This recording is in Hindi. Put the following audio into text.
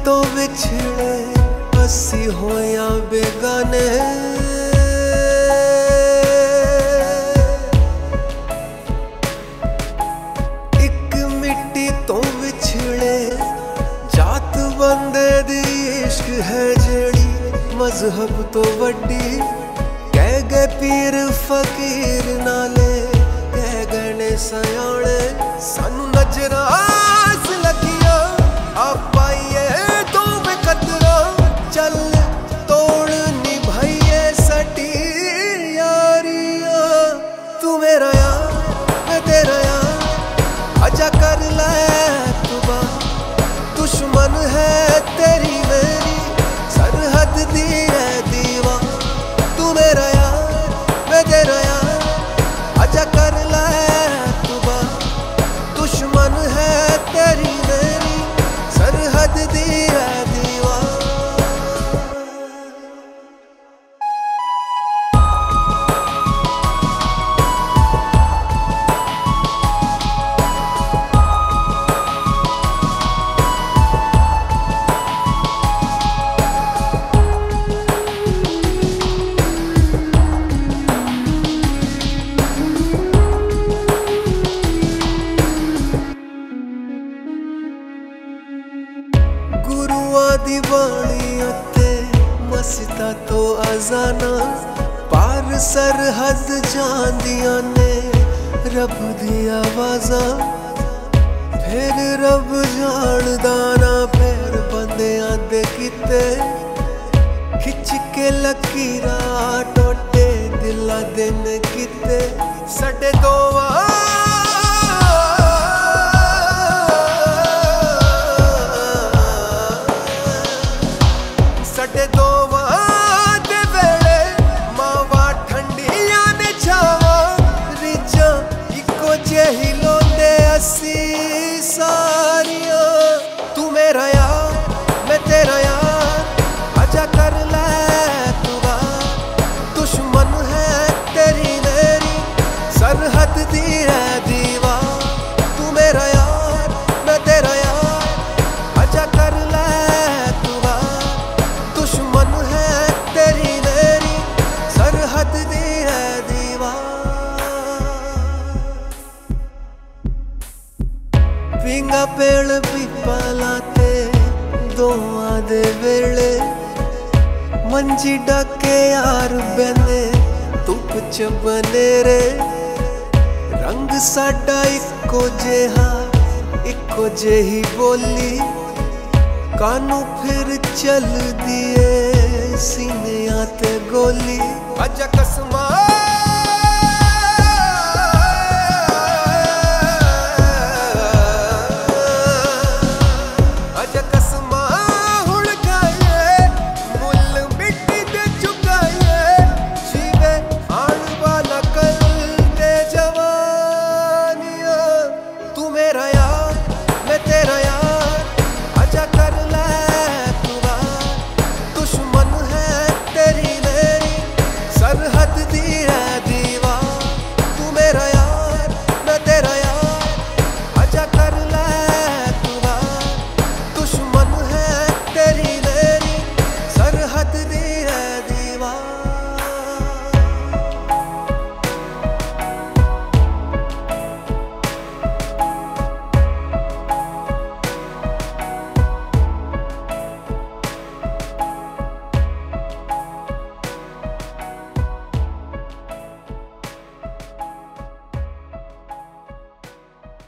तो विछड़े असी होया बेगाने, एक मिट्टी तो विछड़े जात बंदे दी इश्क है जेड़ी मजहब तो वड्डी। कह गए पीर फकीर नाले कह गए ने सयाने, सानू नजरास लगिया आप पाइए तो बेकदरा। चल तोड़ निभाइए सटी यारिया, तू मेरा यार मैं तेरा यार, आजा कर ले तू बात। दुश्मन है तेरी मेरी सरहद दी है दीवार, तू मेरा यार मैं तेरा यार, आजा कर ले तू बात। दुश्मन है तेरी मेरी सरहद दी है दीवार। गुरुआ दी बाणी उत्ते मस्ता तो अजाना, पार सरहद जांदियां ने रब दी आवाज़ां। फिर रब जानदा ना फिर बंदियां दे किते, खिच के लकीरां टोटे दिला दे ने किते। साडे दोवां साडे दोवां दे वेले मावां ठंडियां ने छावां, रिजां इको जेही लोंदे असी सारियां। तू मेरा यार मैं तेरा यार, आजा कर ले तू बात। दुश्मन है तेरी मेरी सरहद दी है दीवार, तू मेरा यार मैं तेरा यार, आजा कर ले तू बात। दुश्मन है तेरी मेरी सरहद दी है दीवार। पिंगा पेड़ पिपला ते दोआं दे वेले, मंजी डाके यार बने धुप च बनेरे। रंग साडा इको जेहा इको जेही बोली, कानू फिर चल दिए सीनिया ते गोली। आजा कसमा